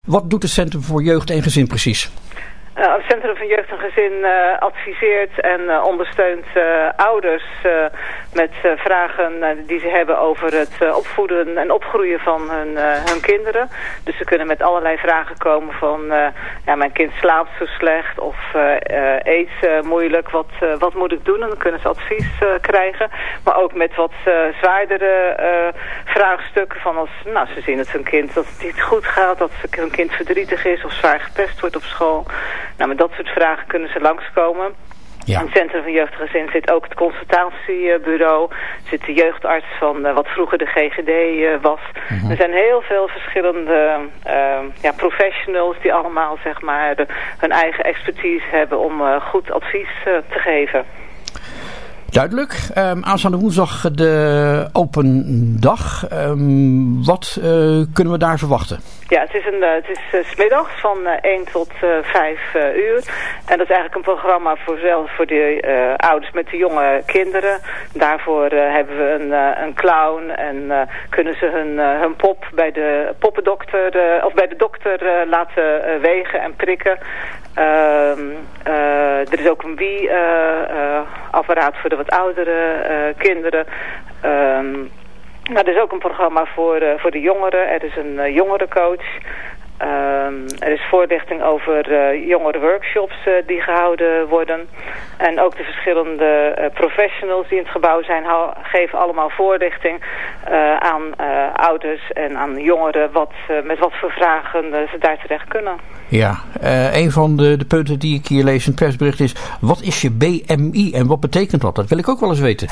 Wat doet het Centrum voor Jeugd en Gezin precies? Het Centrum van Jeugd en Gezin adviseert en ondersteunt ouders met vragen die ze hebben over het opvoeden en opgroeien van hun kinderen. Dus ze kunnen met allerlei vragen komen van mijn kind slaapt zo slecht of eet moeilijk, wat moet ik doen? En dan kunnen ze advies krijgen. Maar ook met wat zwaardere vraagstukken van als ze zien dat hun kind dat het niet goed gaat, dat hun kind verdrietig is of zwaar gepest wordt op school. Met dat soort vragen kunnen ze langskomen. Ja. In het Centrum van Jeugd en Gezin zit ook het consultatiebureau. Zit de jeugdarts van wat vroeger de GGD was. Mm-hmm. Er zijn heel veel verschillende professionals die allemaal zeg maar hun eigen expertise hebben om goed advies te geven. Duidelijk. Aanstaande woensdag de open dag. Wat kunnen we daar verwachten? Ja, het is 's middags van 1 tot 5 uur. En dat is eigenlijk een programma voor de ouders met de jonge kinderen. Daarvoor hebben we een clown en kunnen ze hun pop bij de poppendokter of bij de dokter laten wegen en prikken. Er is ook een Wii-apparaat voor de wat oudere kinderen. Er is ook een programma voor de jongeren. Er is een jongerencoach. Er is voorlichting over jongerenworkshops die gehouden worden. En ook de verschillende professionals die in het gebouw zijn geven allemaal voorlichting aan ouders en aan jongeren met wat voor vragen ze daar terecht kunnen. Ja, een van de punten die ik hier lees in het persbericht is, wat is je BMI en wat betekent dat? Dat wil ik ook wel eens weten.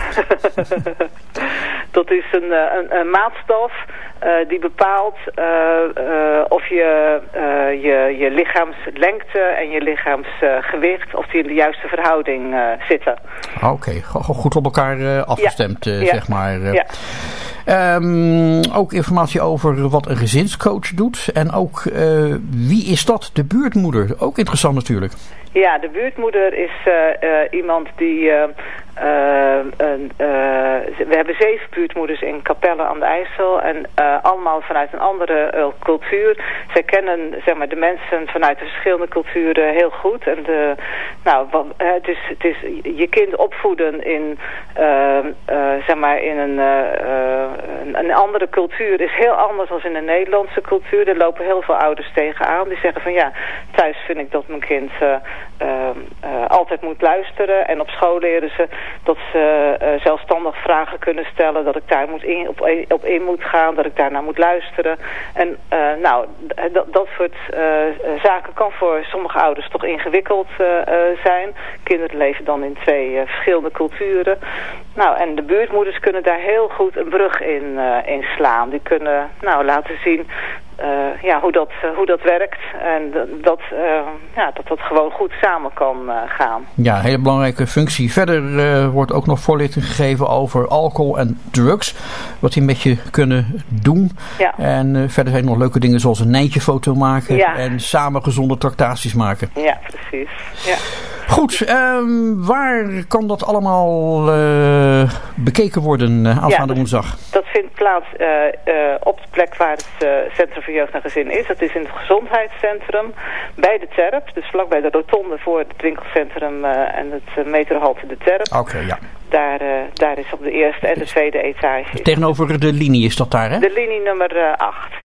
Dat is een maatstaf die bepaalt of je lichaamslengte en je lichaamsgewicht, of die in de juiste verhouding zitten. Oké, goed op elkaar afgestemd, zeg maar. Ja. Ook informatie over wat een gezinscoach doet. En ook wie is dat? De buurtmoeder. Ook interessant natuurlijk. Ja, de buurtmoeder is iemand die... we hebben 7 buurtmoeders in Capelle aan de IJssel en allemaal vanuit een andere cultuur. Zij kennen zeg maar, de mensen vanuit de verschillende culturen heel goed. En het is je kind opvoeden in een andere cultuur is heel anders dan in de Nederlandse cultuur. Er lopen heel veel ouders tegenaan die zeggen van thuis vind ik dat mijn kind altijd moet luisteren en op school leren ze dat ze zelfstandig vragen kunnen stellen, dat ik daar op in moet gaan, dat ik daarnaar moet luisteren. En dat soort zaken kan voor sommige ouders toch ingewikkeld zijn. Kinderen leven dan in 2 verschillende culturen. En de buurtmoeders kunnen daar heel goed een brug in slaan. Die kunnen laten zien hoe dat werkt en dat gewoon goed samen kan gaan. Ja, een hele belangrijke functie. Verder wordt ook nog voorlichting gegeven over alcohol en drugs. Wat die met je kunnen doen. Ja. En verder zijn nog leuke dingen zoals een nijntjefoto maken en samen gezonde tractaties maken. Ja, precies. Ja. Goed, waar kan dat allemaal bekeken worden aanstaande woensdag? Dat vindt plaats op de plek waar het Centrum voor Jeugd en Gezin is. Dat is in het gezondheidscentrum bij de Terp. Dus vlakbij de rotonde voor het winkelcentrum en het metrohalte de Terp. Oké, ja. Daar is op de eerste en de tweede etage. Tegenover de linie is dat daar, hè? De linie nummer 8.